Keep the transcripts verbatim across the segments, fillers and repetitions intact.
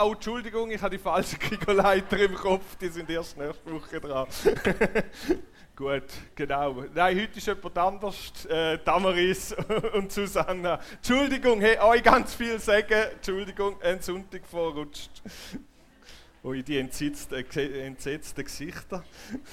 Oh, Entschuldigung, ich habe die falschen Krigoleiter im Kopf, die sind erst nächste Woche dran. Gut, genau. Nein, heute ist jemand anders, äh, Damaris und Susanna. Entschuldigung, hey, euch ganz viel sagen. Entschuldigung, ein Sonntag vorrutscht. Ui, die entsetzten, entsetzten Gesichter.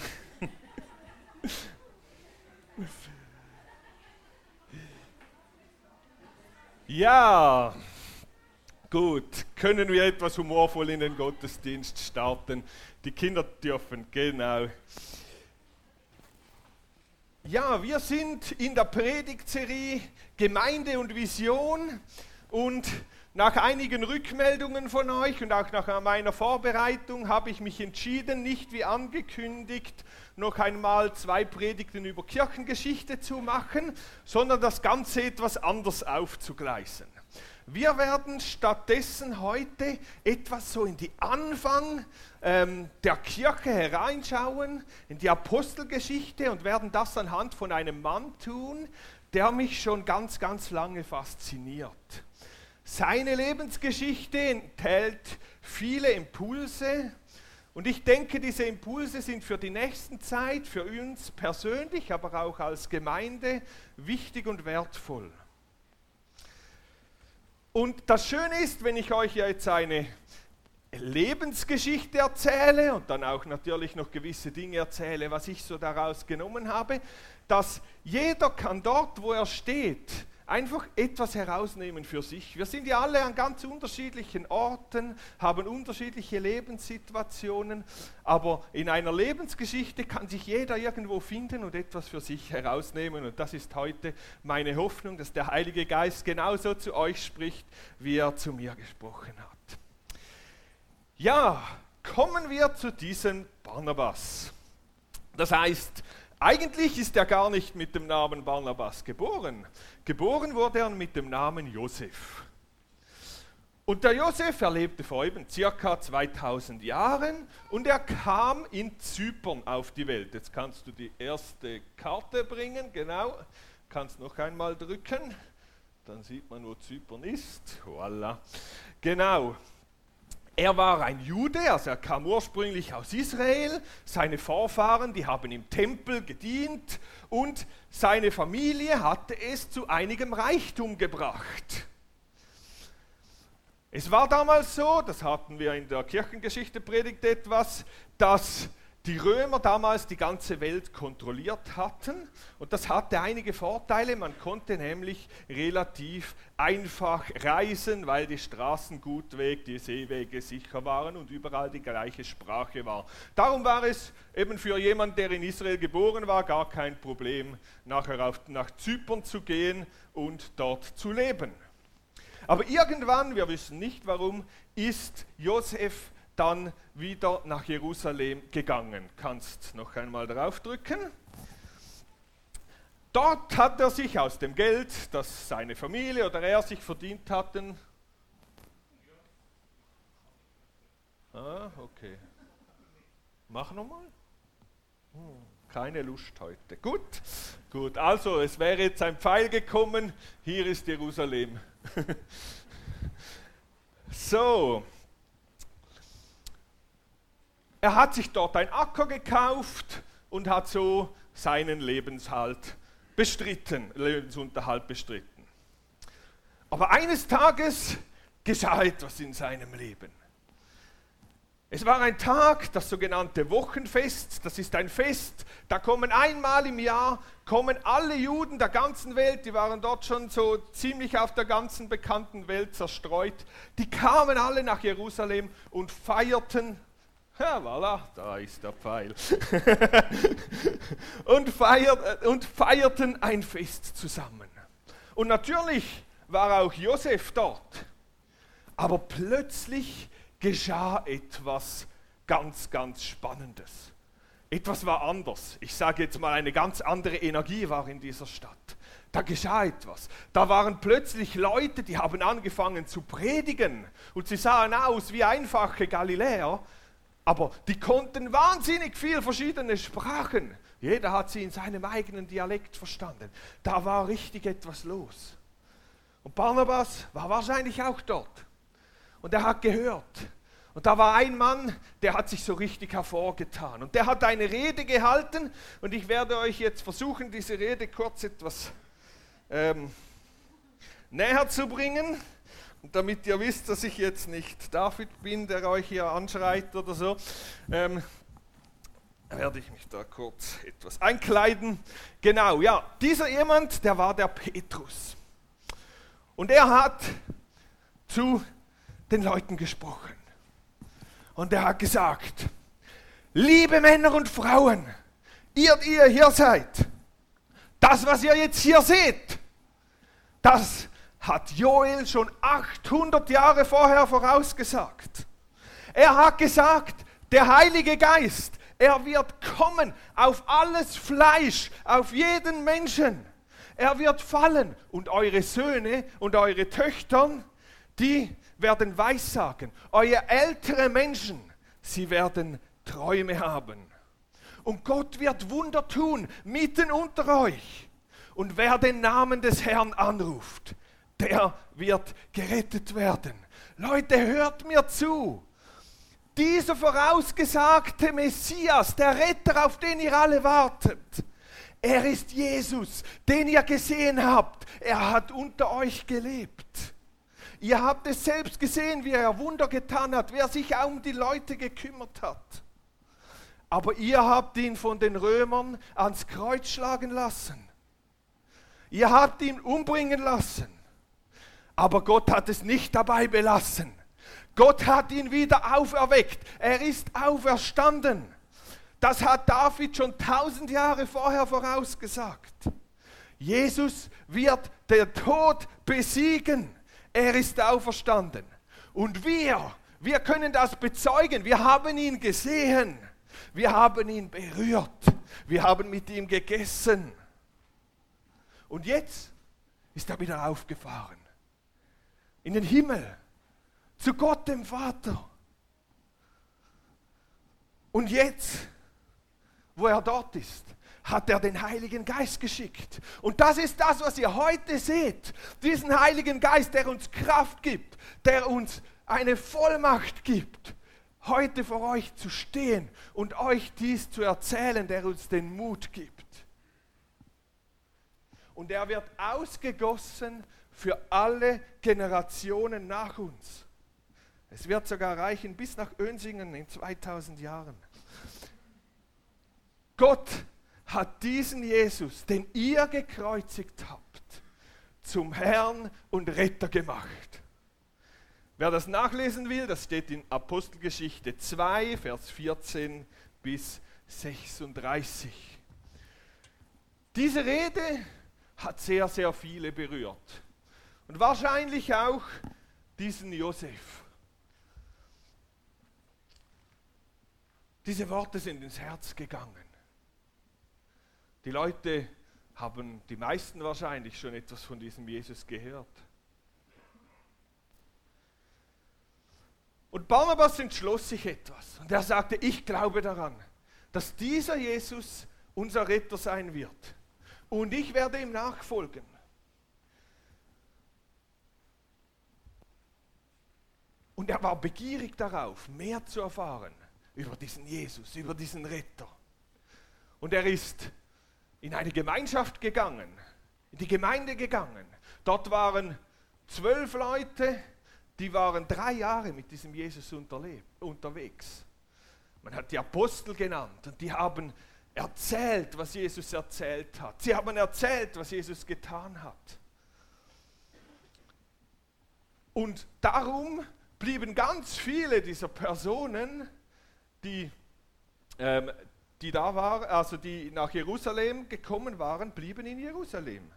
Ja, gut. Können wir etwas humorvoll in den Gottesdienst starten? Die Kinder dürfen, genau. Ja, wir sind in der Predigtserie Gemeinde und Vision und nach einigen Rückmeldungen von euch und auch nach meiner Vorbereitung habe ich mich entschieden, nicht wie angekündigt, noch einmal zwei Predigten über Kirchengeschichte zu machen, sondern das Ganze etwas anders aufzugleisen. Wir werden stattdessen heute etwas so in die Anfang ähm, der Kirche hereinschauen, in die Apostelgeschichte und werden das anhand von einem Mann tun, der mich schon ganz, ganz lange fasziniert. Seine Lebensgeschichte enthält viele Impulse und ich denke, diese Impulse sind für die nächste Zeit, für uns persönlich, aber auch als Gemeinde wichtig und wertvoll. Und das Schöne ist, wenn ich euch jetzt eine Lebensgeschichte erzähle und dann auch natürlich noch gewisse Dinge erzähle, was ich so daraus genommen habe, dass jeder kann dort, wo er steht, einfach etwas herausnehmen für sich. Wir sind ja alle an ganz unterschiedlichen Orten, haben unterschiedliche Lebenssituationen, aber in einer Lebensgeschichte kann sich jeder irgendwo finden und etwas für sich herausnehmen. Und das ist heute meine Hoffnung, dass der Heilige Geist genauso zu euch spricht, wie er zu mir gesprochen hat. Ja, kommen wir zu diesem Barnabas. Das heißt, eigentlich ist er gar nicht mit dem Namen Barnabas geboren. Geboren wurde er mit dem Namen Josef. Und der Josef, er lebte vor eben circa zweitausend Jahren und er kam in Zypern auf die Welt. Jetzt kannst du die erste Karte bringen, genau. Kannst noch einmal drücken, dann sieht man, wo Zypern ist. Voilà. Genau. Er war ein Jude, also er kam ursprünglich aus Israel, seine Vorfahren, die haben im Tempel gedient und seine Familie hatte es zu einigem Reichtum gebracht. Es war damals so, das hatten wir in der Kirchengeschichte predigt etwas, dass die Römer damals die ganze Welt kontrolliert hatten und das hatte einige Vorteile. Man konnte nämlich relativ einfach reisen, weil die Straßen gut weg, die Seewege sicher waren und überall die gleiche Sprache war. Darum war es eben für jemanden, der in Israel geboren war, gar kein Problem, nachher auf, nach Zypern zu gehen und dort zu leben. Aber irgendwann, wir wissen nicht warum, ist Josef dann wieder nach Jerusalem gegangen. Kannst noch einmal draufdrücken. Dort hat er sich aus dem Geld, das seine Familie oder er sich verdient hatten. Ah, okay. Mach nochmal. Hm, keine Lust heute. Gut, gut. Also, es wäre jetzt ein Pfeil gekommen. Hier ist Jerusalem. So. Er hat sich dort ein Acker gekauft und hat so seinen Lebenshalt bestritten, Lebensunterhalt bestritten. Aber eines Tages geschah etwas in seinem Leben. Es war ein Tag, das sogenannte Wochenfest, das ist ein Fest, da kommen einmal im Jahr, kommen alle Juden der ganzen Welt, die waren dort schon so ziemlich auf der ganzen bekannten Welt zerstreut, die kamen alle nach Jerusalem und feierten. Ja, voilà, da ist der Pfeil. und, feiert, und feierten ein Fest zusammen. Und natürlich war auch Josef dort. Aber plötzlich geschah etwas ganz, ganz Spannendes. Etwas war anders. Ich sage jetzt mal, eine ganz andere Energie war in dieser Stadt. Da geschah etwas. Da waren plötzlich Leute, die haben angefangen zu predigen. Und sie sahen aus wie einfache Galiläer. Aber die konnten wahnsinnig viel verschiedene Sprachen. Jeder hat sie in seinem eigenen Dialekt verstanden. Da war richtig etwas los. Und Barnabas war wahrscheinlich auch dort. Und er hat gehört, Und da war ein Mann, der hat sich so richtig hervorgetan. Und der hat eine Rede gehalten. Und ich werde euch jetzt versuchen, diese Rede kurz etwas ähm, näher zu bringen. Und damit ihr wisst, dass ich jetzt nicht David bin, der euch hier anschreit oder so, ähm, werde ich mich da kurz etwas einkleiden. Genau, ja, dieser jemand, der war der Petrus. Und er hat zu den Leuten gesprochen. Und er hat gesagt, liebe Männer und Frauen, ihr, die ihr hier seid, das, was ihr jetzt hier seht, das hat Joel schon achthundert Jahre vorher vorausgesagt. Er hat gesagt, der Heilige Geist, er wird kommen auf alles Fleisch, auf jeden Menschen. Er wird fallen und eure Söhne und eure Töchter, die werden Weissagen. Eure ältere Menschen, sie werden Träume haben. Und Gott wird Wunder tun, mitten unter euch. Und wer den Namen des Herrn anruft, der wird gerettet werden. Leute, hört mir zu. Dieser vorausgesagte Messias, der Retter, auf den ihr alle wartet, er ist Jesus, den ihr gesehen habt. Er hat unter euch gelebt. Ihr habt es selbst gesehen, wie er Wunder getan hat, wer sich auch um die Leute gekümmert hat. Aber ihr habt ihn von den Römern ans Kreuz schlagen lassen. Ihr habt ihn umbringen lassen. Aber Gott hat es nicht dabei belassen. Gott hat ihn wieder auferweckt. Er ist auferstanden. Das hat David schon tausend Jahre vorher vorausgesagt. Jesus wird den Tod besiegen. Er ist auferstanden. Und wir, wir können das bezeugen. Wir haben ihn gesehen. Wir haben ihn berührt. Wir haben mit ihm gegessen. Und jetzt ist er wieder aufgefahren. In den Himmel. Zu Gott dem Vater. Und jetzt, wo er dort ist, hat er den Heiligen Geist geschickt. Und das ist das, was ihr heute seht. Diesen Heiligen Geist, der uns Kraft gibt, der uns eine Vollmacht gibt, heute vor euch zu stehen und euch dies zu erzählen, der uns den Mut gibt. Und er wird ausgegossen für alle Generationen nach uns. Es wird sogar reichen bis nach Önsingen in zweitausend Jahren. Gott hat diesen Jesus, den ihr gekreuzigt habt, zum Herrn und Retter gemacht. Wer das nachlesen will, das steht in Apostelgeschichte zwei, Vers vierzehn bis sechsunddreißig. Diese Rede hat sehr, sehr viele berührt. Und wahrscheinlich auch diesen Josef. Diese Worte sind ins Herz gegangen. Die Leute haben, die meisten wahrscheinlich, schon etwas von diesem Jesus gehört. Und Barnabas entschloss sich etwas. Und er sagte, ich glaube daran, dass dieser Jesus unser Retter sein wird. Und ich werde ihm nachfolgen. Und er war begierig darauf, mehr zu erfahren über diesen Jesus, über diesen Retter. Und er ist in eine Gemeinschaft gegangen, in die Gemeinde gegangen. Dort waren zwölf Leute, die waren drei Jahre mit diesem Jesus unterwegs. Man hat die Apostel genannt und die haben erzählt, was Jesus erzählt hat. Sie haben erzählt, was Jesus getan hat. Und darum blieben ganz viele dieser Personen, die, ähm, die da waren, also die nach Jerusalem gekommen waren, blieben in Jerusalem.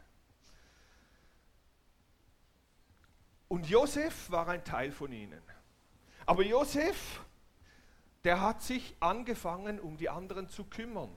Und Josef war ein Teil von ihnen. Aber Josef, der hat sich angefangen, um die anderen zu kümmern.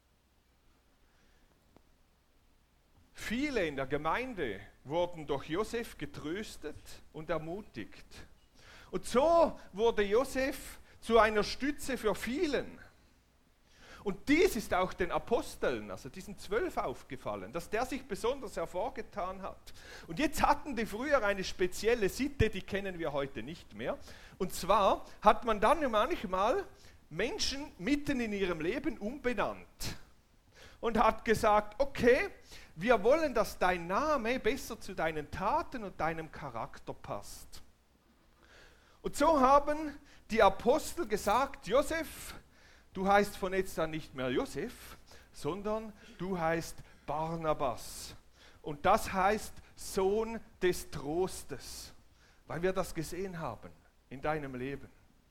Viele in der Gemeinde wurden durch Josef getröstet und ermutigt. Und so wurde Josef zu einer Stütze für vielen. Und dies ist auch den Aposteln, also diesen zwölf, aufgefallen, dass der sich besonders hervorgetan hat. Und jetzt hatten die früher eine spezielle Sitte, die kennen wir heute nicht mehr. Und zwar hat man dann manchmal Menschen mitten in ihrem Leben umbenannt und hat gesagt, okay, wir wollen, dass dein Name besser zu deinen Taten und deinem Charakter passt. Und so haben die Apostel gesagt, Josef, du heißt von jetzt an nicht mehr Josef, sondern du heißt Barnabas. Und das heißt Sohn des Trostes, weil wir das gesehen haben in deinem Leben.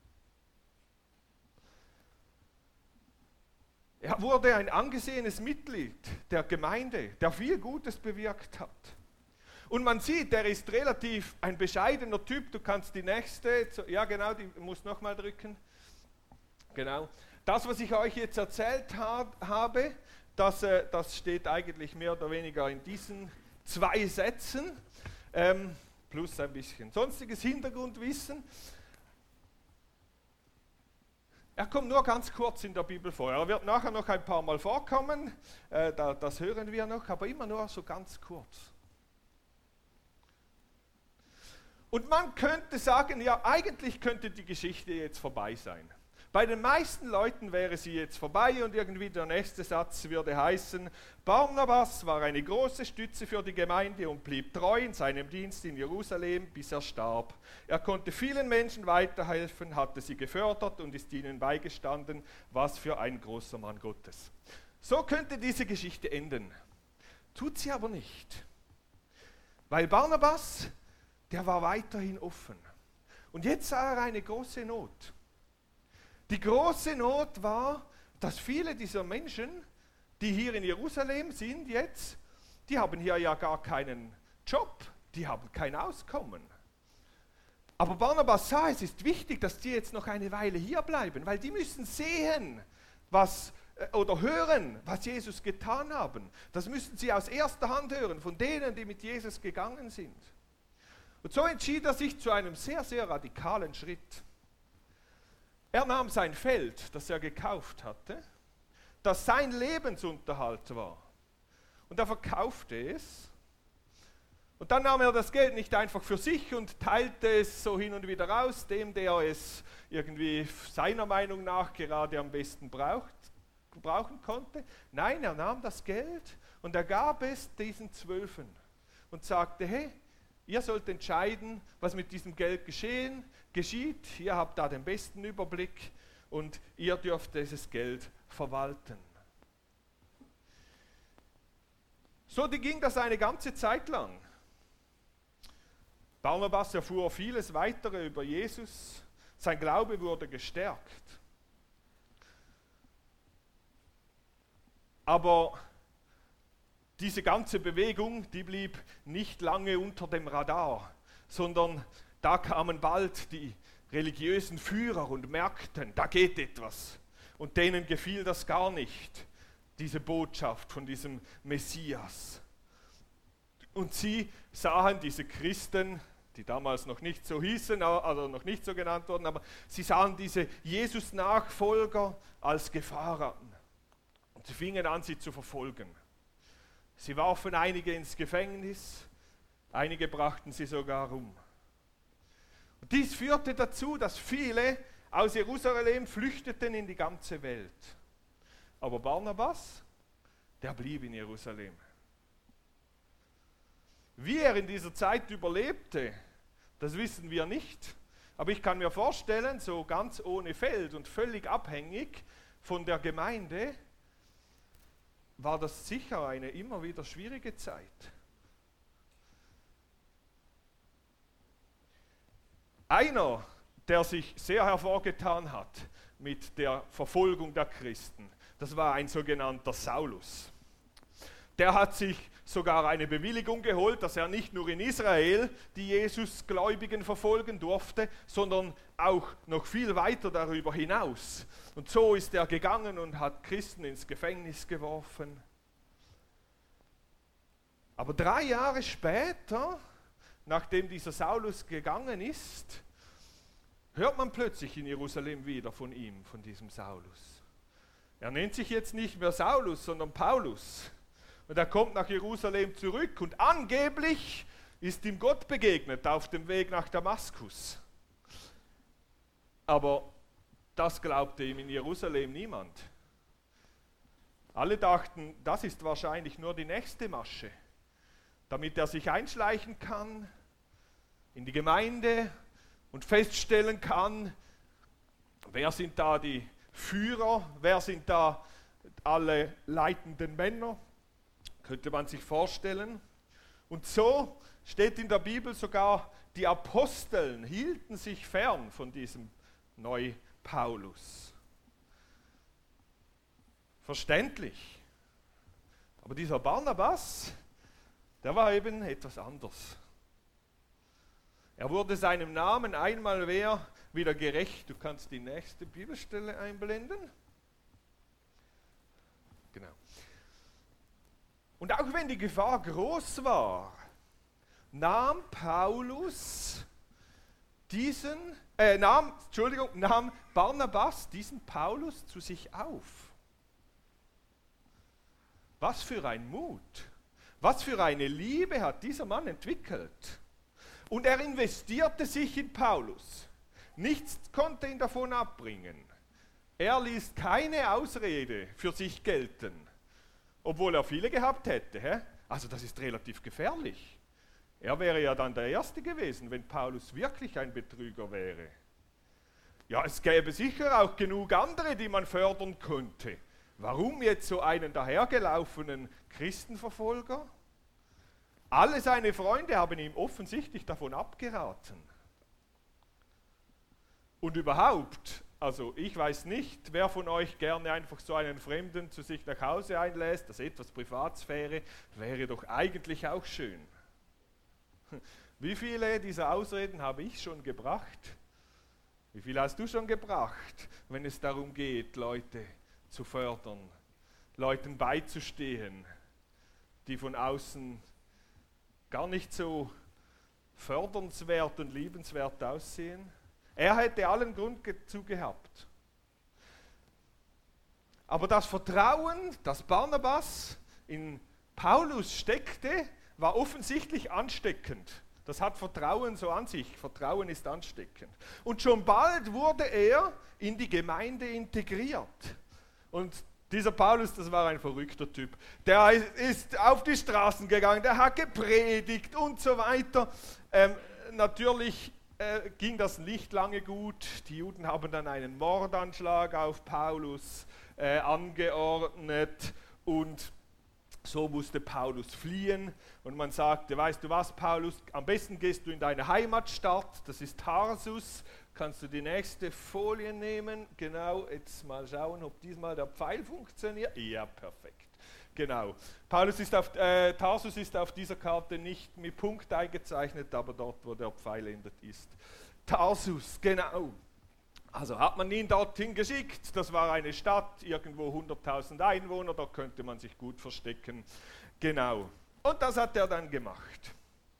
Er wurde ein angesehenes Mitglied der Gemeinde, der viel Gutes bewirkt hat. Und man sieht, er ist relativ ein bescheidener Typ. Du kannst die nächste, ja genau, die muss nochmal drücken. Genau. Das, was ich euch jetzt erzählt habe, das, das steht eigentlich mehr oder weniger in diesen zwei Sätzen, ähm, plus ein bisschen sonstiges Hintergrundwissen. Er kommt nur ganz kurz in der Bibel vor. Er wird nachher noch ein paar Mal vorkommen, äh, da, das hören wir noch, aber immer nur so ganz kurz. Und man könnte sagen, ja, eigentlich könnte die Geschichte jetzt vorbei sein. Bei den meisten Leuten wäre sie jetzt vorbei und irgendwie der nächste Satz würde heißen, Barnabas war eine große Stütze für die Gemeinde und blieb treu in seinem Dienst in Jerusalem, bis er starb. Er konnte vielen Menschen weiterhelfen, hatte sie gefördert und ist ihnen beigestanden. Was für ein großer Mann Gottes. So könnte diese Geschichte enden. Tut sie aber nicht. Weil Barnabas, der war weiterhin offen. Und jetzt sah er eine große Not. Die große Not war, dass viele dieser Menschen, die hier in Jerusalem sind jetzt, die haben hier ja gar keinen Job, die haben kein Auskommen. Aber Barnabas sah, es ist wichtig, dass die jetzt noch eine Weile hier bleiben, weil die müssen sehen, was oder hören, was Jesus getan haben. Das müssen sie aus erster Hand hören, von denen, die mit Jesus gegangen sind. Und so entschied er sich zu einem sehr, sehr radikalen Schritt. Er nahm sein Feld, das er gekauft hatte, das sein Lebensunterhalt war, und er verkaufte es. Und dann nahm er das Geld nicht einfach für sich und teilte es so hin und wieder aus, dem, der es irgendwie seiner Meinung nach gerade am besten braucht, brauchen konnte. Nein, er nahm das Geld und er gab es diesen Zwölfen und sagte, hey, ihr sollt entscheiden, was mit diesem Geld geschehen, geschieht. Ihr habt da den besten Überblick und ihr dürft dieses Geld verwalten. So ging das eine ganze Zeit lang. Barnabas erfuhr vieles weitere über Jesus. Sein Glaube wurde gestärkt. Aber diese ganze Bewegung, die blieb nicht lange unter dem Radar, sondern da kamen bald die religiösen Führer und merkten, da geht etwas. Und denen gefiel das gar nicht, diese Botschaft von diesem Messias. Und sie sahen diese Christen, die damals noch nicht so hießen, also noch nicht so genannt wurden, aber sie sahen diese Jesus-Nachfolger als Gefahr an. Und sie fingen an, sie zu verfolgen. Sie warfen einige ins Gefängnis, einige brachten sie sogar um. Und dies führte dazu, dass viele aus Jerusalem flüchteten in die ganze Welt. Aber Barnabas, der blieb in Jerusalem. Wie er in dieser Zeit überlebte, das wissen wir nicht. Aber ich kann mir vorstellen, so ganz ohne Feld und völlig abhängig von der Gemeinde, war das sicher eine immer wieder schwierige Zeit. Einer, der sich sehr hervorgetan hat mit der Verfolgung der Christen, das war ein sogenannter Saulus. Der hat sich sogar eine Bewilligung geholt, dass er nicht nur in Israel die Jesusgläubigen verfolgen durfte, sondern auch noch viel weiter darüber hinaus. Und so ist er gegangen und hat Christen ins Gefängnis geworfen. Aber drei Jahre später, nachdem dieser Saulus gegangen ist, hört man plötzlich in Jerusalem wieder von ihm, von diesem Saulus. Er nennt sich jetzt nicht mehr Saulus, sondern Paulus. Und er kommt nach Jerusalem zurück und angeblich ist ihm Gott begegnet auf dem Weg nach Damaskus. Aber das glaubte ihm in Jerusalem niemand. Alle dachten, das ist wahrscheinlich nur die nächste Masche, damit er sich einschleichen kann in die Gemeinde und feststellen kann, wer sind da die Führer, wer sind da alle leitenden Männer, könnte man sich vorstellen. Und so steht in der Bibel sogar, die Aposteln hielten sich fern von diesem Neu-Paulus. Verständlich. Aber dieser Barnabas, der war eben etwas anders. Er wurde seinem Namen einmal mehr wieder gerecht. Du kannst die nächste Bibelstelle einblenden. Genau. Und auch wenn die Gefahr groß war, nahm Paulus diesen, äh, nahm, Entschuldigung, nahm Barnabas diesen Paulus zu sich auf. Was für ein Mut, was für eine Liebe hat dieser Mann entwickelt. Und er investierte sich in Paulus. Nichts konnte ihn davon abbringen. Er ließ keine Ausrede für sich gelten, obwohl er viele gehabt hätte. Hä? Also das ist relativ gefährlich. Er wäre ja dann der Erste gewesen, wenn Paulus wirklich ein Betrüger wäre. Ja, es gäbe sicher auch genug andere, die man fördern könnte. Warum jetzt so einen dahergelaufenen Christenverfolger? Alle seine Freunde haben ihm offensichtlich davon abgeraten. Und überhaupt, also ich weiß nicht, wer von euch gerne einfach so einen Fremden zu sich nach Hause einlässt, das etwas Privatsphäre, wäre doch eigentlich auch schön. Wie viele dieser Ausreden habe ich schon gebracht? Wie viele hast du schon gebracht, wenn es darum geht, Leute zu fördern, Leuten beizustehen, die von außen gar nicht so fördernswert und liebenswert aussehen? Er hätte allen Grund dazu gehabt. Aber das Vertrauen, das Barnabas in Paulus steckte, war offensichtlich ansteckend. Das hat Vertrauen so an sich. Vertrauen ist ansteckend. Und schon bald wurde er in die Gemeinde integriert. Und dieser Paulus, das war ein verrückter Typ. Der ist auf die Straßen gegangen, der hat gepredigt und so weiter. Ähm, natürlich äh, ging das nicht lange gut. Die Juden haben dann einen Mordanschlag auf Paulus äh, angeordnet und so musste Paulus fliehen. Und man sagte, weißt du was, Paulus, am besten gehst du in deine Heimatstadt, das ist Tarsus. Kannst du die nächste Folie nehmen? Genau, jetzt mal schauen, ob diesmal der Pfeil funktioniert. Ja, perfekt. Genau. Paulus ist auf, äh, Tarsus ist auf dieser Karte nicht mit Punkt eingezeichnet, aber dort, wo der Pfeil endet, ist Tarsus. Genau. Also hat man ihn dorthin geschickt. Das war eine Stadt, irgendwo hunderttausend Einwohner, da könnte man sich gut verstecken. Genau. Und das hat er dann gemacht.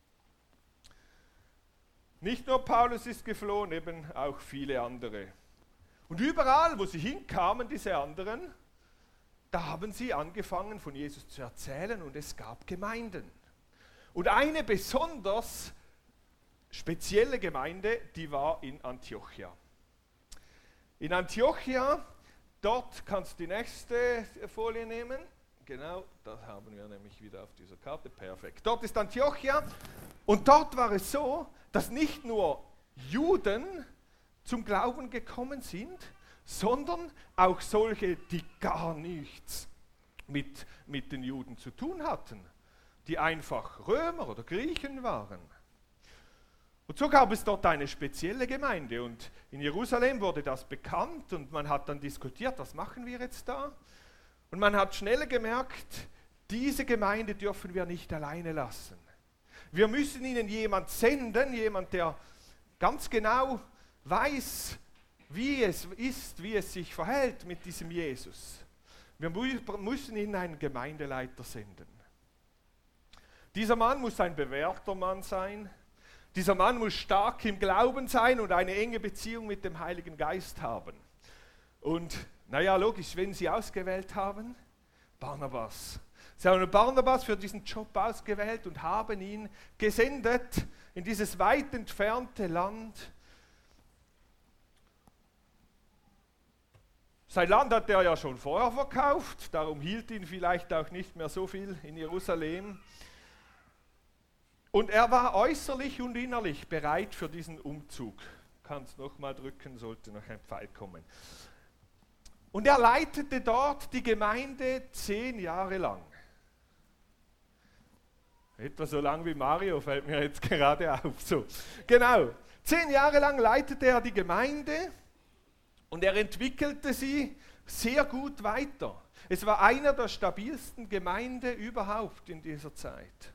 Nicht nur Paulus ist geflohen, eben auch viele andere. Und überall, wo sie hinkamen, diese anderen, da haben sie angefangen, von Jesus zu erzählen und es gab Gemeinden. Und eine besonders spezielle Gemeinde, die war in Antiochia. In Antiochia, dort kannst du die nächste Folie nehmen. Genau, das haben wir nämlich wieder auf dieser Karte. Perfekt. Dort ist Antiochia und dort war es so, dass nicht nur Juden zum Glauben gekommen sind, sondern auch solche, die gar nichts mit, mit den Juden zu tun hatten, die einfach Römer oder Griechen waren. Und so gab es dort eine spezielle Gemeinde und in Jerusalem wurde das bekannt und man hat dann diskutiert, was machen wir jetzt da? Und man hat schnell gemerkt, diese Gemeinde dürfen wir nicht alleine lassen. Wir müssen ihnen jemand senden, jemand, der ganz genau weiß, wie es ist, wie es sich verhält mit diesem Jesus. Wir müssen ihnen einen Gemeindeleiter senden. Dieser Mann muss ein bewährter Mann sein. Dieser Mann muss stark im Glauben sein und eine enge Beziehung mit dem Heiligen Geist haben. Und naja, logisch, wenn sie ausgewählt haben, Barnabas. Sie haben Barnabas für diesen Job ausgewählt und haben ihn gesendet in dieses weit entfernte Land. Sein Land hat er ja schon vorher verkauft, darum hielt ihn vielleicht auch nicht mehr so viel in Jerusalem. Und er war äußerlich und innerlich bereit für diesen Umzug. Kannst nochmal drücken, sollte noch ein Pfeil kommen. Und er leitete dort die Gemeinde zehn Jahre lang. Etwa so lang wie Mario, fällt mir jetzt gerade auf. So, genau, zehn Jahre lang leitete er die Gemeinde und er entwickelte sie sehr gut weiter. Es war einer der stabilsten Gemeinden überhaupt in dieser Zeit.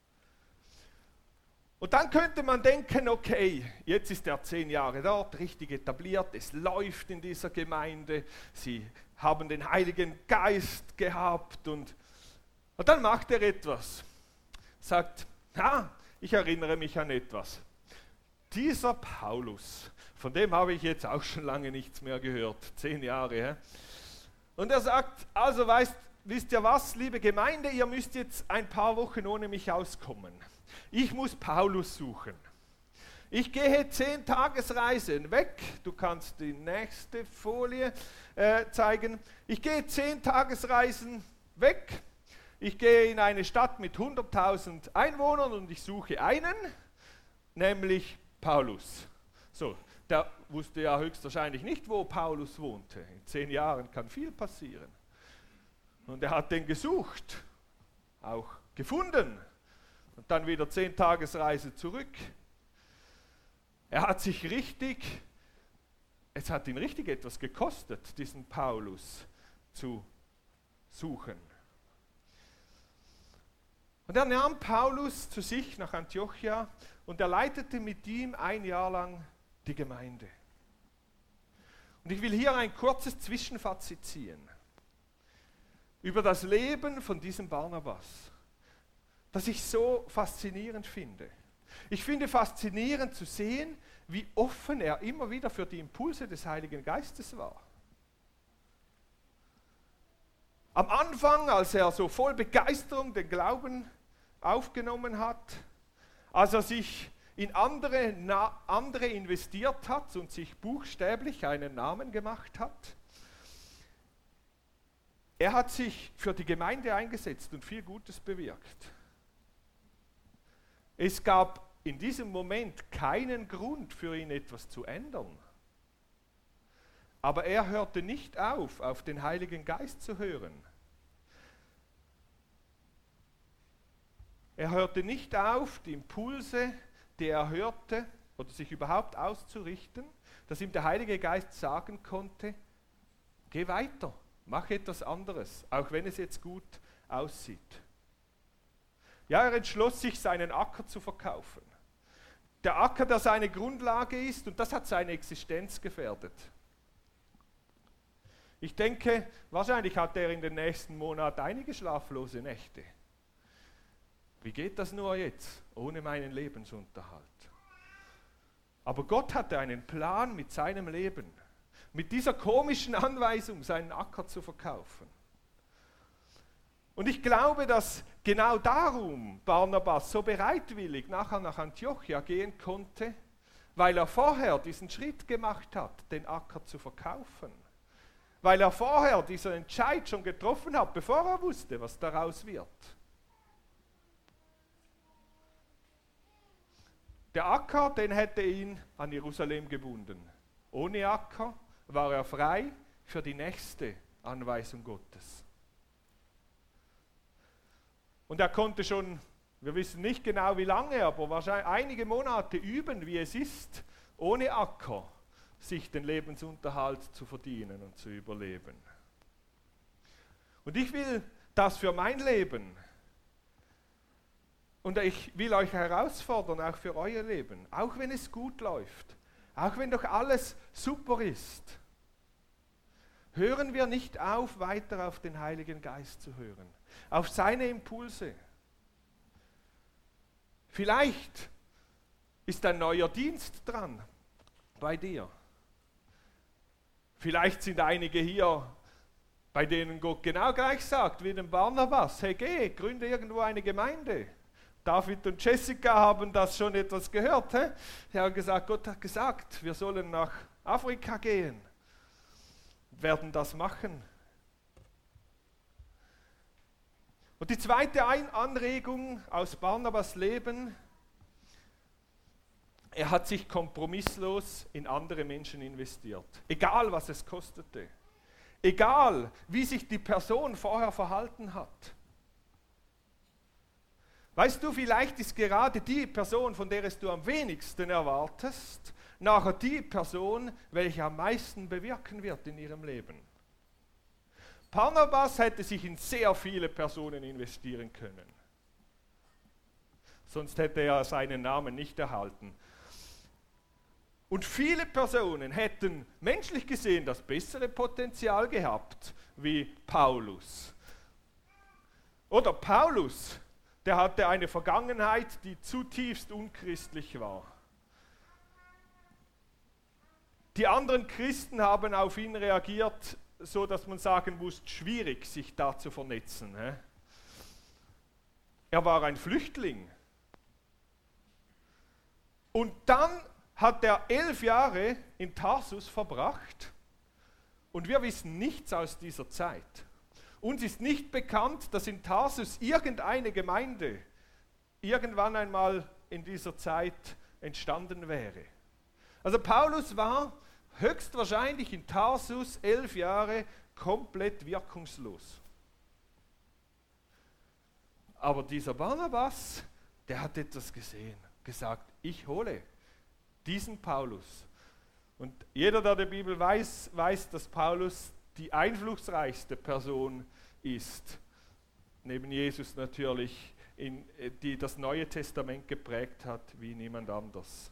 Und dann könnte man denken, okay, jetzt ist er zehn Jahre dort, richtig etabliert, es läuft in dieser Gemeinde, sie haben den Heiligen Geist gehabt und, und dann macht er etwas. Sagt, ja, ich erinnere mich an etwas. Dieser Paulus, von dem habe ich jetzt auch schon lange nichts mehr gehört, zehn Jahre. He? Und er sagt, also weißt, wisst ihr was, liebe Gemeinde, ihr müsst jetzt ein paar Wochen ohne mich auskommen. Ich muss Paulus suchen. Ich gehe zehn Tagesreisen weg, du kannst die nächste Folie äh, zeigen. Ich gehe zehn Tagesreisen weg. Ich gehe in eine Stadt mit hunderttausend Einwohnern und ich suche einen, nämlich Paulus. So, der wusste ja höchstwahrscheinlich nicht, wo Paulus wohnte. In zehn Jahren kann viel passieren. Und er hat den gesucht, auch gefunden. Und dann wieder zehn Tagesreise zurück. Er hat sich richtig, es hat ihn richtig etwas gekostet, diesen Paulus zu suchen. Und er nahm Paulus zu sich nach Antiochia und er leitete mit ihm ein Jahr lang die Gemeinde. Und ich will hier ein kurzes Zwischenfazit ziehen über das Leben von diesem Barnabas, das ich so faszinierend finde. Ich finde faszinierend zu sehen, wie offen er immer wieder für die Impulse des Heiligen Geistes war. Am Anfang, als er so voll Begeisterung den Glauben aufgenommen hat, als er sich in andere, na, andere investiert hat und sich buchstäblich einen Namen gemacht hat, er hat sich für die Gemeinde eingesetzt und viel Gutes bewirkt. Es gab in diesem Moment keinen Grund für ihn etwas zu ändern. Aber er hörte nicht auf, auf den Heiligen Geist zu hören. Er hörte nicht auf, die Impulse, die er hörte, oder sich überhaupt auszurichten, dass ihm der Heilige Geist sagen konnte, geh weiter, mach etwas anderes, auch wenn es jetzt gut aussieht. Ja, er entschloss sich, seinen Acker zu verkaufen. Der Acker, der seine Grundlage ist, und das hat seine Existenz gefährdet. Ich denke, wahrscheinlich hat er in den nächsten Monaten einige schlaflose Nächte. Wie geht das nur jetzt, ohne meinen Lebensunterhalt? Aber Gott hatte einen Plan mit seinem Leben, mit dieser komischen Anweisung, seinen Acker zu verkaufen. Und ich glaube, dass genau darum Barnabas so bereitwillig nachher nach Antiochia gehen konnte, weil er vorher diesen Schritt gemacht hat, den Acker zu verkaufen. Weil er vorher diesen Entscheid schon getroffen hat, bevor er wusste, was daraus wird. Der Acker, den hätte ihn an Jerusalem gebunden. Ohne Acker war er frei für die nächste Anweisung Gottes. Und er konnte schon, wir wissen nicht genau wie lange, aber wahrscheinlich einige Monate üben, wie es ist, ohne Acker sich den Lebensunterhalt zu verdienen und zu überleben. Und ich will das für mein Leben. Und ich will euch herausfordern, auch für euer Leben, auch wenn es gut läuft, auch wenn doch alles super ist, hören wir nicht auf, weiter auf den Heiligen Geist zu hören, auf seine Impulse. Vielleicht ist ein neuer Dienst dran bei dir. Vielleicht sind einige hier, bei denen Gott genau gleich sagt, wie dem Barnabas, hey geh, gründe irgendwo eine Gemeinde. David und Jessica haben das schon etwas gehört. He? Sie haben gesagt, Gott hat gesagt, wir sollen nach Afrika gehen. Werden das machen. Und die zweite Anregung aus Barnabas Leben, er hat sich kompromisslos in andere Menschen investiert. Egal, was es kostete. Egal, wie sich die Person vorher verhalten hat. Weißt du, vielleicht ist gerade die Person, von der es du am wenigsten erwartest, nachher die Person, welche am meisten bewirken wird in ihrem Leben. Barnabas hätte sich in sehr viele Personen investieren können. Sonst hätte er seinen Namen nicht erhalten. Und viele Personen hätten menschlich gesehen das bessere Potenzial gehabt wie Paulus. Oder Paulus, der hatte eine Vergangenheit, die zutiefst unchristlich war. Die anderen Christen haben auf ihn reagiert, so dass man sagen muss, schwierig, sich da zu vernetzen. Er war ein Flüchtling. Und dann hat er elf Jahre in Tarsus verbracht und wir wissen nichts aus dieser Zeit. Uns ist nicht bekannt, dass in Tarsus irgendeine Gemeinde irgendwann einmal in dieser Zeit entstanden wäre. Also Paulus war höchstwahrscheinlich in Tarsus elf Jahre komplett wirkungslos. Aber dieser Barnabas, der hat etwas gesehen, gesagt, ich hole diesen Paulus. Und jeder, der die Bibel weiß, weiß, dass Paulus die einflussreichste Person ist, neben Jesus natürlich, in, die das Neue Testament geprägt hat, wie niemand anders.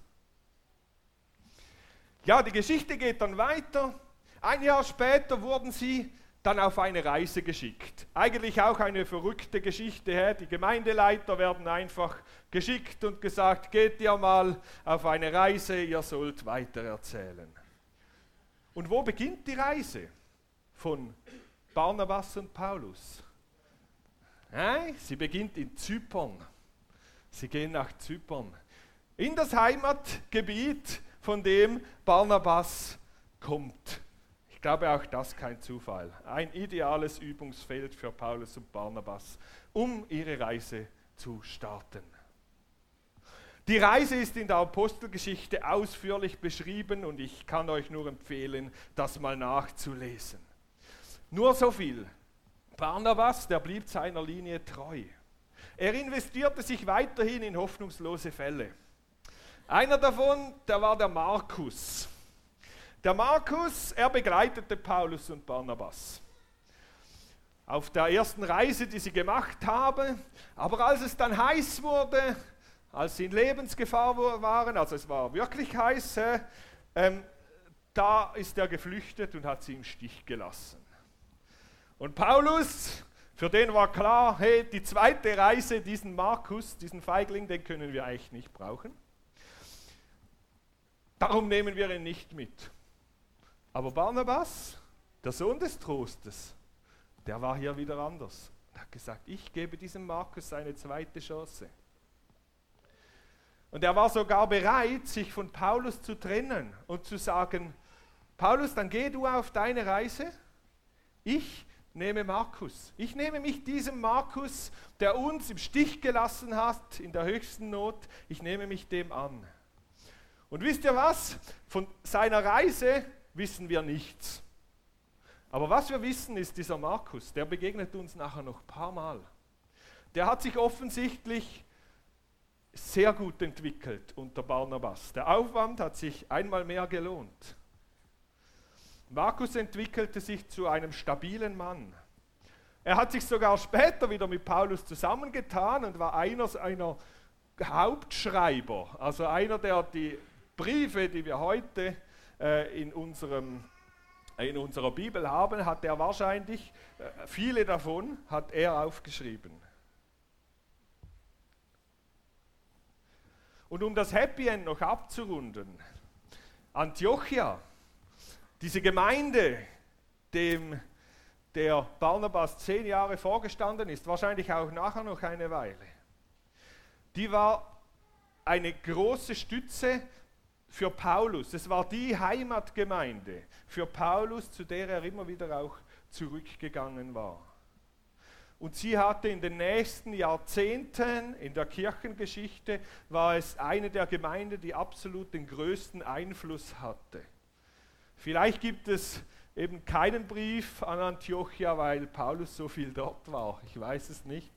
Ja, die Geschichte geht dann weiter. Ein Jahr später wurden sie dann auf eine Reise geschickt. Eigentlich auch eine verrückte Geschichte. Die Gemeindeleiter werden einfach geschickt und gesagt, geht ihr mal auf eine Reise, ihr sollt weitererzählen. Und wo beginnt die Reise von Barnabas und Paulus? Nein, sie beginnt in Zypern. Sie gehen nach Zypern, in das Heimatgebiet, von dem Barnabas kommt. Ich glaube auch das kein Zufall. Ein ideales Übungsfeld für Paulus und Barnabas, um ihre Reise zu starten. Die Reise ist in der Apostelgeschichte ausführlich beschrieben und ich kann euch nur empfehlen, das mal nachzulesen. Nur so viel. Barnabas, der blieb seiner Linie treu. Er investierte sich weiterhin in hoffnungslose Fälle. Einer davon, der war der Markus. Der Markus, er begleitete Paulus und Barnabas auf der ersten Reise, die sie gemacht haben. Aber als es dann heiß wurde, als sie in Lebensgefahr waren, also es war wirklich heiß, äh, ähm, da ist er geflüchtet und hat sie im Stich gelassen. Und Paulus, für den war klar, hey, die zweite Reise, diesen Markus, diesen Feigling, den können wir eigentlich nicht brauchen. Darum nehmen wir ihn nicht mit. Aber Barnabas, der Sohn des Trostes, der war hier wieder anders. Er hat gesagt, ich gebe diesem Markus eine zweite Chance. Und er war sogar bereit, sich von Paulus zu trennen und zu sagen, Paulus, dann geh du auf deine Reise, ich nehme Markus. Ich nehme mich diesem Markus, der uns im Stich gelassen hat, in der höchsten Not, ich nehme mich dem an. Und wisst ihr was? Von seiner Reise wissen wir nichts. Aber was wir wissen, ist dieser Markus, der begegnet uns nachher noch ein paar Mal. Der hat sich offensichtlich sehr gut entwickelt unter Barnabas. Der Aufwand hat sich einmal mehr gelohnt. Markus entwickelte sich zu einem stabilen Mann. Er hat sich sogar später wieder mit Paulus zusammengetan und war einer seiner Hauptschreiber, also einer, der die Briefe, die wir heute äh, in, unserem, in unserer Bibel haben, hat er wahrscheinlich, äh, viele davon hat er aufgeschrieben. Und um das Happy End noch abzurunden, Antiochia, Diese Gemeinde, dem der Barnabas zehn Jahre vorgestanden ist, wahrscheinlich auch nachher noch eine Weile, die war eine große Stütze für Paulus. Es war die Heimatgemeinde für Paulus, zu der er immer wieder auch zurückgegangen war. Und sie hatte in den nächsten Jahrzehnten in der Kirchengeschichte, war es eine der Gemeinden, die absolut den größten Einfluss hatte. Vielleicht gibt es eben keinen Brief an Antiochia, weil Paulus so viel dort war. Ich weiß es nicht.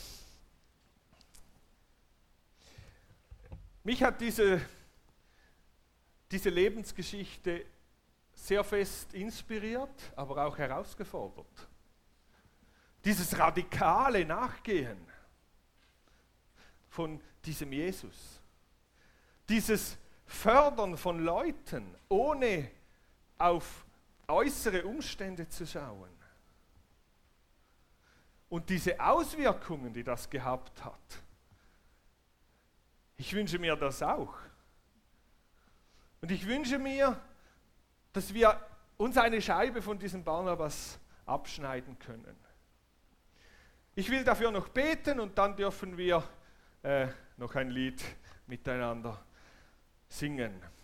Mich hat diese, diese Lebensgeschichte sehr fest inspiriert, aber auch herausgefordert. Dieses radikale Nachgehen von diesem Jesus. Dieses Fördern von Leuten, ohne auf äußere Umstände zu schauen. Und diese Auswirkungen, die das gehabt hat. Ich wünsche mir das auch. Und ich wünsche mir, dass wir uns eine Scheibe von diesem Barnabas abschneiden können. Ich will dafür noch beten und dann dürfen wir äh, noch ein Lied miteinander singen.